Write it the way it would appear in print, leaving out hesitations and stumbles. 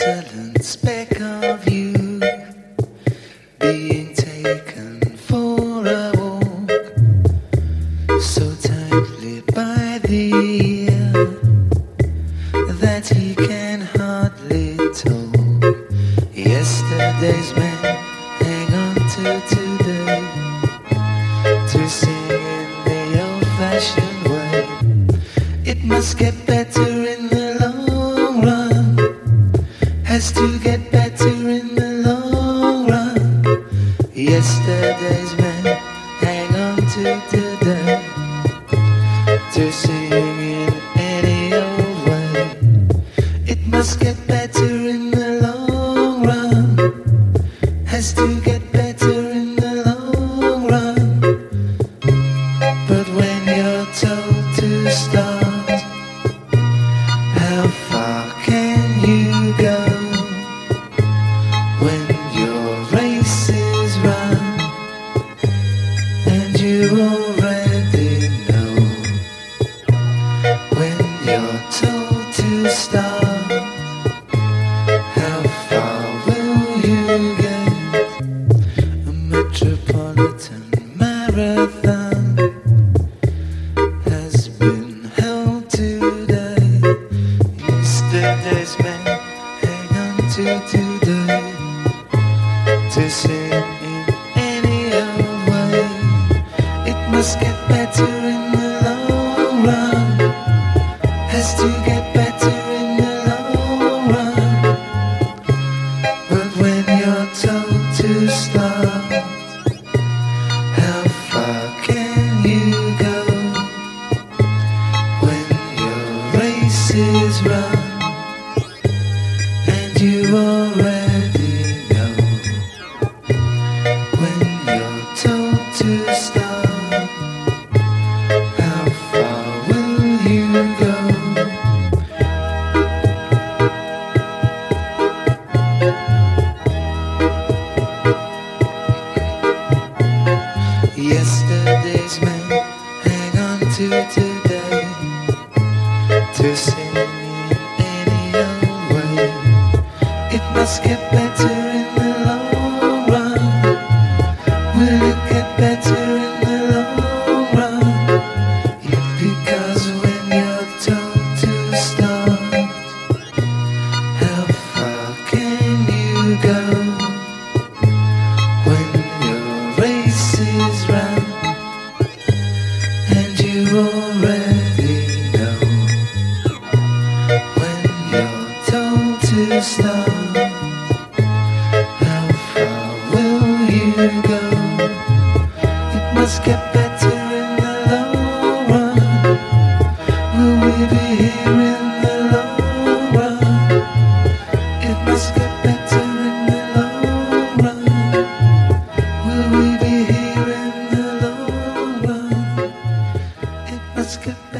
excellent speck of you being taken for a walk so tightly by the ear that he can hardly talk. Yesterday's man hang on to today to sing in the old-fashioned way. It must get better in the long run, has to get better in the long run. Yesterday's man hang on to today to sing in any old way. It must get better in the long run, has to get better in the long run. But when you're told to start, how far can you go when your race is run and you already know? When you're told to start, how far will you get? A metropolitan marathon has been held today. Yesterday's men hang on to today to sing in any old way. It must get better in the long run, has to get better in the long run. But when you're told to start, how far can you go when your race is run and you already know? When you're told to start, how far will you go? Yesterday's men hang on to today to sing in any old way. It must get better in the long run. Will it get better in the long run? Because when you're told to start, how far can you go when your race is run and you already know? When you're told to start, how far will you go? It must get better in the long run. Will we be here in the long run? It must get better in the long run. Will we be here in the long run? It must get